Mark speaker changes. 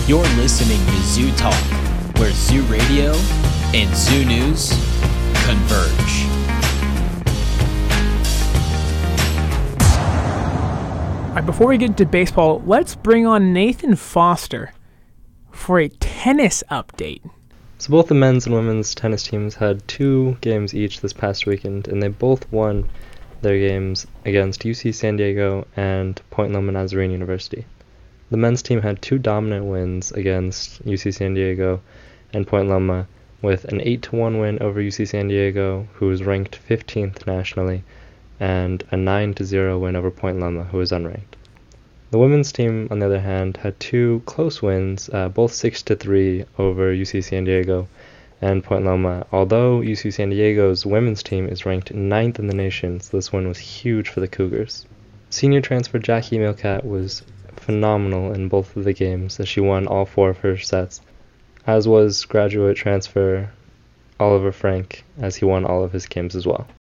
Speaker 1: You're listening to Zoo Talk, where Zoo Radio and Zoo News converge.
Speaker 2: All right, before we get into baseball, let's bring on Nathan Foster for a tennis update.
Speaker 3: So both the men's and women's tennis teams had 2 games each this past weekend, and they both won their games against UC San Diego and Point Loma Nazarene University. The men's team had 2 dominant wins against UC San Diego and Point Loma, with an 8-1 win over UC San Diego, who was ranked 15th nationally, and a 9-0 win over Point Loma, who was unranked. The women's team, on the other hand, had 2 close wins, both 6-3 over UC San Diego and Point Loma, although UC San Diego's women's team is ranked 9th in the nation, so this win was huge for the Cougars. Senior transfer Jackie Milcat was phenomenal in both of the games, as she won all 4 of her sets, as was graduate transfer Oliver Frank, as he won all of his games as well.